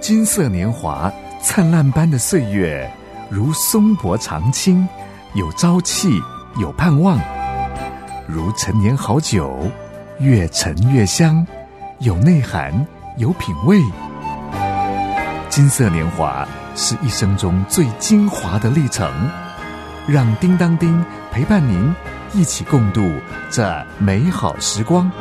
金色年华，灿烂般的岁月，如松柏长青，有朝气，有盼望；如陈年好酒，越陈越香，有内涵，有品味。金色年华是一生中最精华的历程，让叮当丁陪伴您一起共度这美好时光。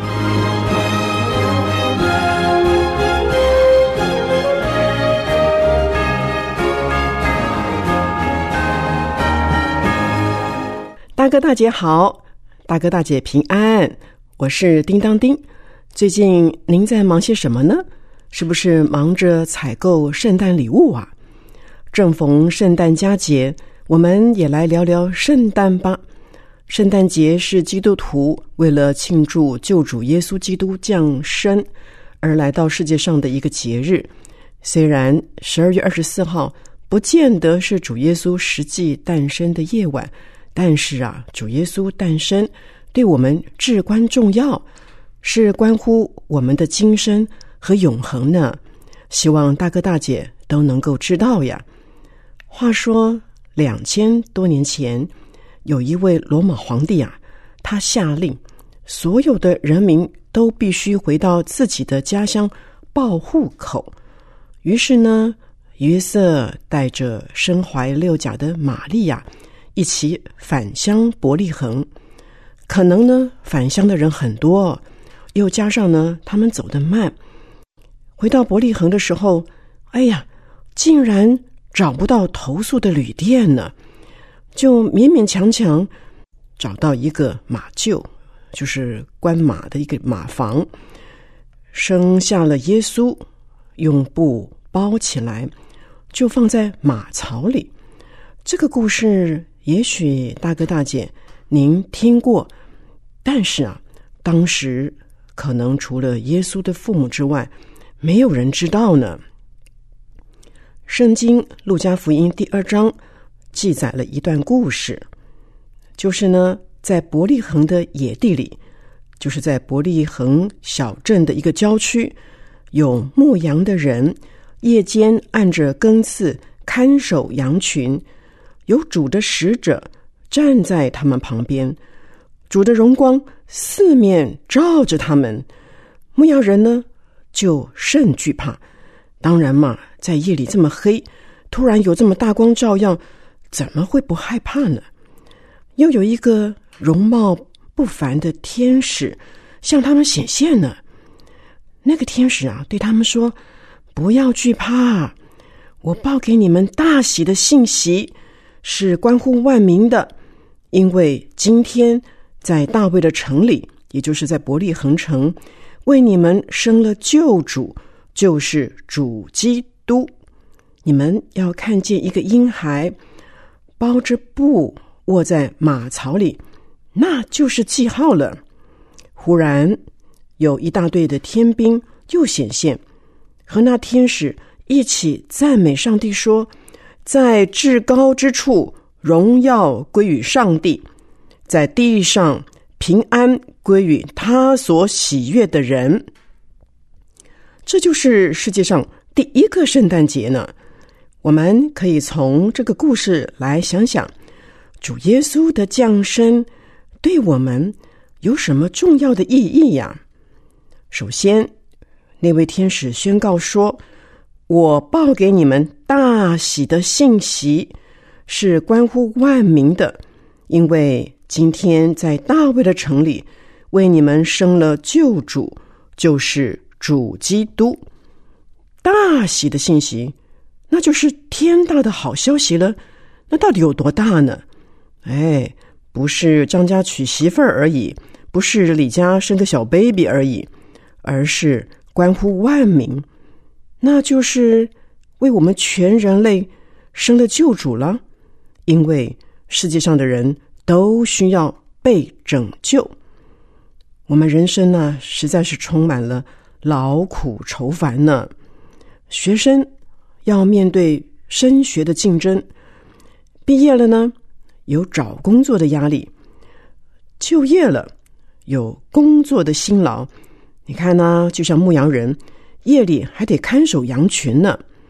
大哥大姐好，大哥大姐平安，我是叮当丁。最近您在忙些什么呢？是不是忙着采购圣诞礼物啊？正逢圣诞佳节，我们也来聊聊圣诞吧。圣诞节是基督徒为了庆祝救主耶稣基督降生而来到世界上的一个节日。虽然12月24号不见得是主耶稣实际诞生的夜晚，但是主耶稣诞生对我们至关重要，是关乎我们的今生和永恒呢。希望大哥大姐都能够知道呀。话说2000多年前，有一位罗马皇帝他下令所有的人民都必须回到自己的家乡报户口。于是呢，约瑟带着身怀6甲的玛利亚一起返乡伯利恒。可能呢，返乡的人很多，又加上呢，他们走得慢。回到伯利恒的时候，竟然找不到投宿的旅店呢，就勉勉强强找到一个马厩，就是关马的一个马房，生下了耶稣，用布包起来，就放在马槽里。这个故事也许大哥大姐您听过，但是当时可能除了耶稣的父母之外，没有人知道呢。圣经路加福音第2章记载了一段故事，就是呢，在伯利恒的野地里，就是在伯利恒小镇的一个郊区，有牧羊的人夜间按着更次看守羊群，有主的使者站在他们旁边，主的荣光四面照着他们，牧羊人呢就甚惧怕。当然嘛，在夜里这么黑，突然有这么大光照耀，怎么会不害怕呢？又有一个容貌不凡的天使向他们显现呢。那个天使对他们说，不要惧怕，我报给你们大喜的信息，是关乎万民的。因为今天在大卫的城里，也就是在伯利恒城，为你们生了救主，就是主基督。你们要看见一个婴孩包着布卧在马槽里，那就是记号了。忽然有一大队的天兵又显现，和那天使一起赞美上帝说，在至高之处荣耀归于上帝，在地上平安归于他所喜悦的人。这就是世界上第一个圣诞节呢。我们可以从这个故事来想想，主耶稣的降生对我们有什么重要的意义呀？首先，那位天使宣告说，我报给你们大喜的信息，是关乎万民的，因为今天在大卫的城里为你们生了救主，就是主基督。大喜的信息，那就是天大的好消息了。那到底有多大呢？不是张家娶媳妇儿而已，不是李家生个小 baby 而已，而是关乎万民，那就是为我们全人类生了救主了。因为世界上的人都需要被拯救。我们人生呢，实在是充满了劳苦愁烦呢。学生要面对升学的竞争，毕业了呢，有找工作的压力，就业了，有工作的辛劳。你看呢，就像牧羊人，夜里还得看守羊群呢。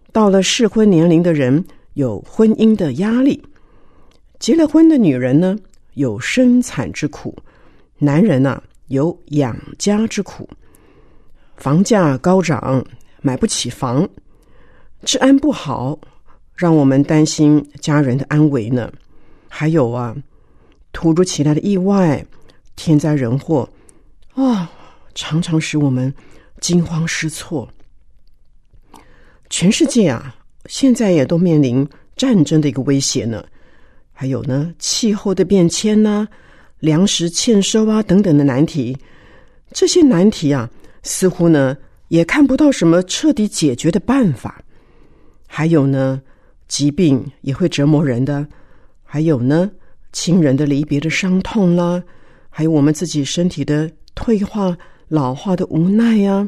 到了适婚年龄的人有婚姻的压力，结了婚的女人呢有生产之苦，男人啊有养家之苦。房价高涨，买不起房，治安不好，让我们担心家人的安危呢。还有啊，突如其来的意外、天灾人祸常常使我们惊慌失措。全世界啊，现在也都面临战争的一个威胁呢。还有呢，气候的变迁啊，粮食欠收啊等等的难题。这些难题啊，似乎呢也看不到什么彻底解决的办法。还有呢，疾病也会折磨人的。还有呢，亲人的离别的伤痛啦，还有我们自己身体的退化、老化的无奈呀。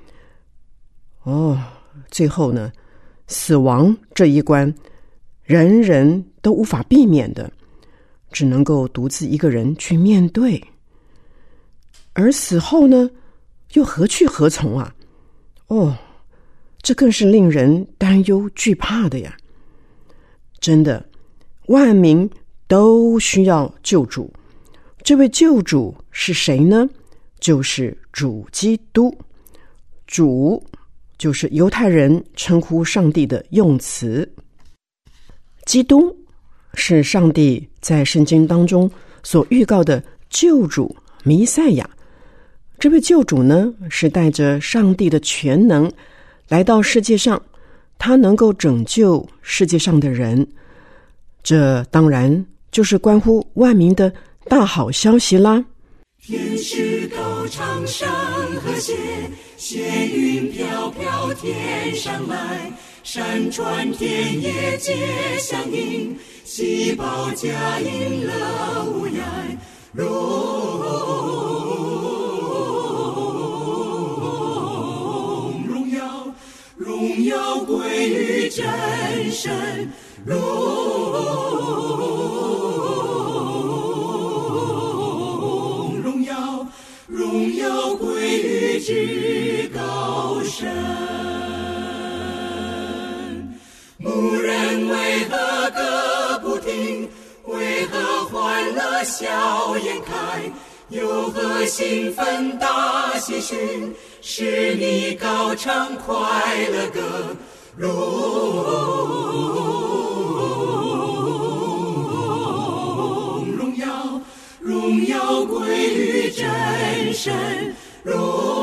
最后呢，死亡这一关，人人都无法避免的，只能够独自一个人去面对。而死后呢，又何去何从啊？这更是令人担忧惧怕的呀。真的，万民都需要救主。这位救主是谁呢？就是主基督。主就是犹太人称呼上帝的用词。基督是上帝在圣经当中所预告的救主弥赛亚。这位救主呢，是带着上帝的全能来到世界上，他能够拯救世界上的人。这当然就是关乎万民的大好消息啦。 天使高唱山和弦，闲云飘飘天上来，山川田野皆相应，细胞佳音乐无涯，荣耀归于真神，荣耀归于至高神。牧人为何歌不停？为何欢乐笑颜开？有何兴奋大喜讯？使你高唱快乐歌，荣耀归于真神，荣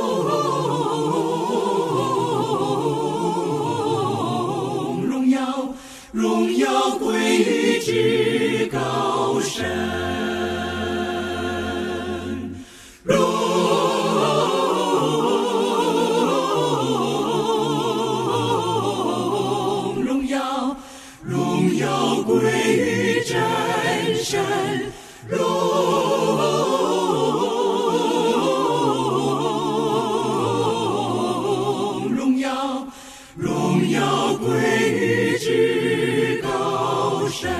耀归于至高神。荣耀归于真神，荣耀归于至高神。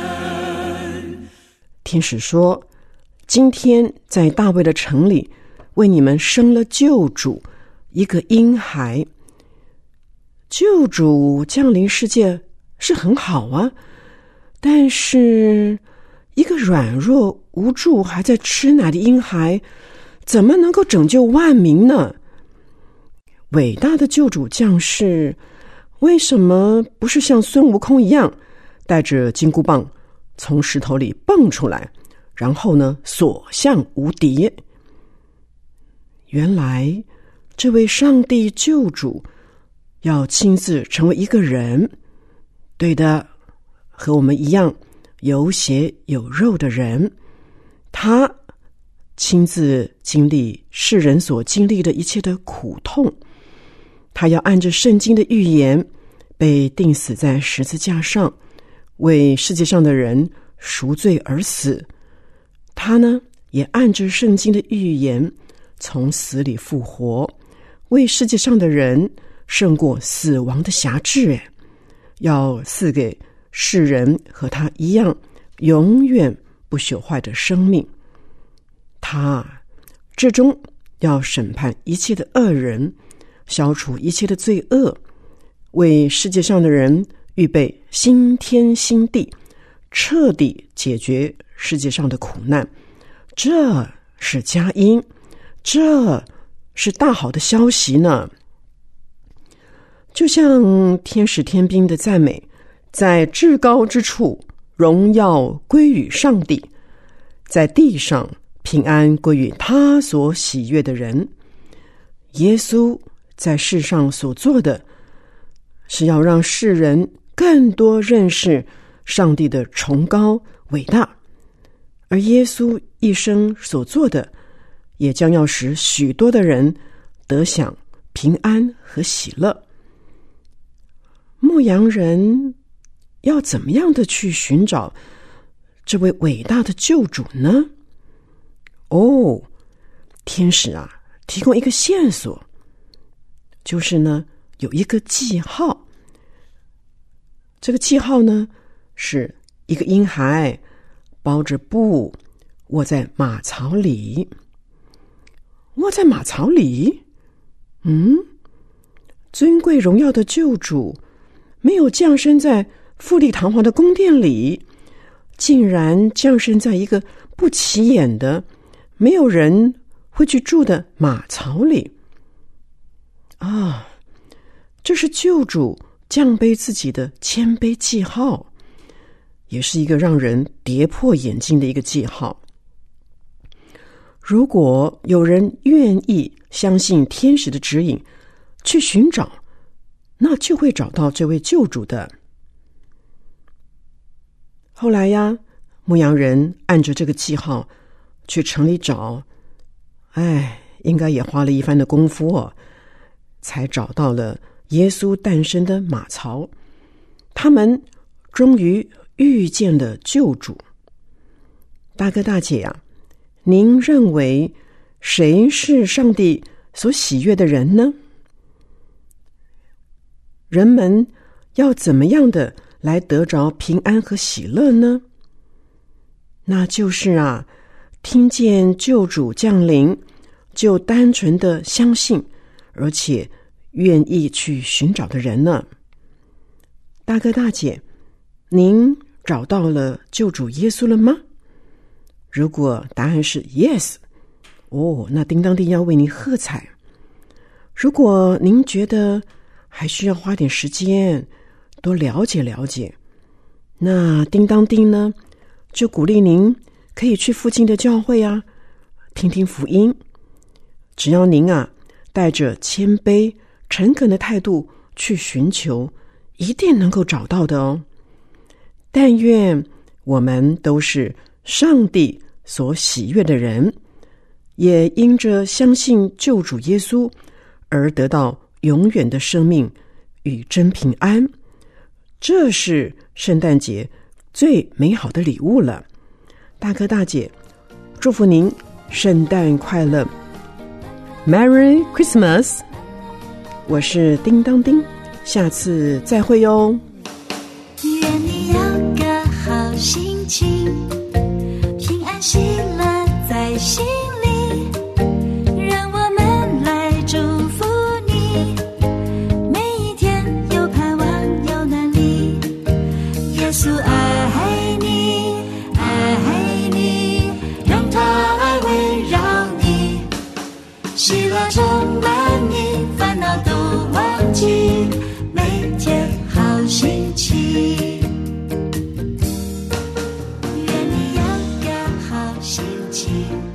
天使说，今天在大卫的城里为你们生了救主，一个婴孩。救主降临世界是很好啊，但是一个软弱无助还在吃奶的婴孩，怎么能够拯救万民呢？伟大的救主降世，为什么不是像孙悟空一样带着金箍棒从石头里蹦出来，然后呢所向无敌？原来这位上帝救主要亲自成为一个人，对的，和我们一样有血有肉的人，他亲自经历世人所经历的一切的苦痛，他要按着圣经的预言被钉死在十字架上，为世界上的人赎罪而死。他呢，也按着圣经的预言从死里复活，为世界上的人胜过死亡的辖制，要赐给世人和他一样永远不朽坏的生命。他最终要审判一切的恶人，消除一切的罪恶， 为世界上的人预备新天新地，彻底解决世界上的苦难。这是佳音，这是大好的消息呢。就像天使天兵的赞美，在至高之处荣耀归于上帝，在地上平安归于他所喜悦的人。耶稣在世上所做的，是要让世人更多认识上帝的崇高伟大，而耶稣一生所做的，也将要使许多的人得享平安和喜乐。牧羊人要怎么样的去寻找这位伟大的救主呢？天使啊，提供一个线索，就是呢，有一个记号。这个记号呢，是一个婴孩包着布卧在马槽里。卧在马槽里？尊贵荣耀的救主没有降生在富丽堂皇的宫殿里，竟然降生在一个不起眼的、没有人会去住的马槽里。这是救主降卑自己的谦卑记号，也是一个让人跌破眼镜的一个记号。如果有人愿意相信天使的指引，去寻找，那就会找到这位救主的。后来呀，牧羊人按着这个记号去城里找，应该也花了一番的功夫才找到了耶稣诞生的马槽。他们终于遇见了救主。大哥大姐啊，您认为谁是上帝所喜悦的人呢？人们要怎么样的来得着平安和喜乐呢？那就是听见救主降临，就单纯的相信，而且愿意去寻找的人呢。大哥大姐，您找到了救主耶稣了吗？如果答案是 yes， 那叮当丁要为您喝彩。如果您觉得还需要花点时间多了解了解，那叮当丁呢，就鼓励您可以去附近的教会听听福音。只要您带着谦卑诚恳的态度去寻求，一定能够找到的哦。但愿我们都是上帝所喜悦的人，也因着相信救主耶稣而得到永远的生命与真平安。这是圣诞节最美好的礼物了。大哥大姐，祝福您圣诞快乐， Merry Christmas。 我是叮当丁，下次再会哟。 愿你有个好心情，平安喜乐在心里，让我们来祝福你，每一天有盼望有能力。耶稣爱你爱你，让他爱围绕你，喜乐充满你，烦恼都忘记，每天好心情。愿你有个好心情。